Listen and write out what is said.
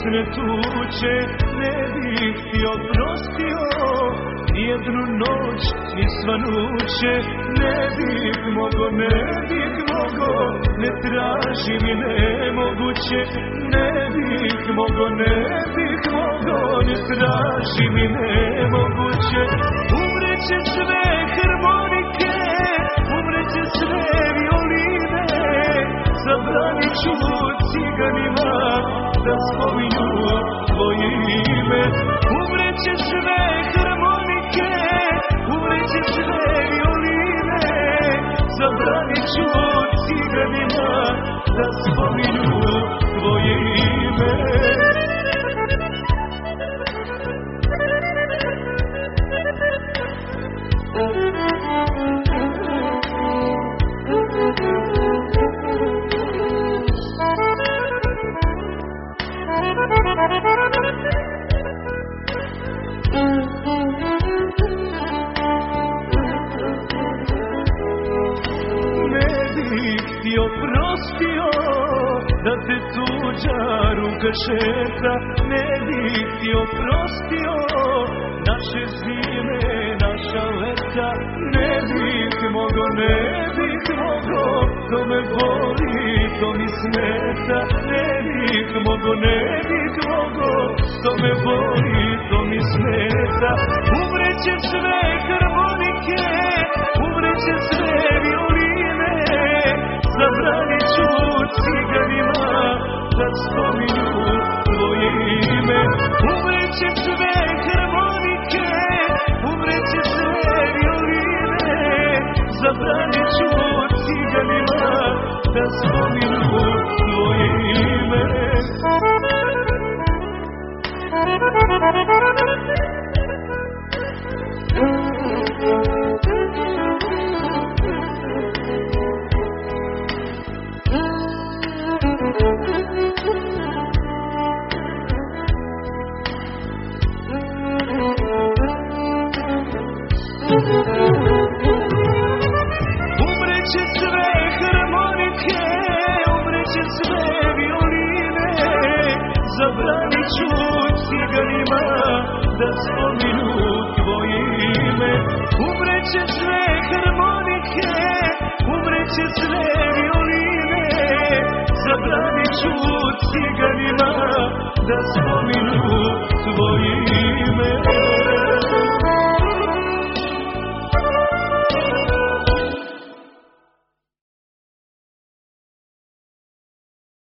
Užasne tuče ne bih ti oprostio, nijednu noć ni svanuće ne bih mogo, ne tražim i nemoguće, ne bih mogo, ne tražim i nemoguće. Umreće sve harmonike, umreće sve violine, zabranit ću ciganima da spominju tvoje ime. Umreće sve harmonike, umreće sve violine, zabranit ću ciganima da spominju tvoje ime. Oprostio da te tuđa ruka šeta, ne bih ti oprostio naše zime, naša leta, ne bih mogo, to me boli, to mi smeta, ne bih mogo, to me boli, to mi smeta. Umreće sve harmonike, umreće sve violine, zabranit ću ciganima da spominju tvoje ime. Umreće sve harmonike, umreće sve violine, zabranit ću ciganima da spominju tvoje ime. Umreće sve harmonike, umreće sve violine, zabranit ću ciganima da spominju tvoje ime. Umreće sve harmonike, umreće sve violine, zabranit ću ciganima da spominju tvoje ime.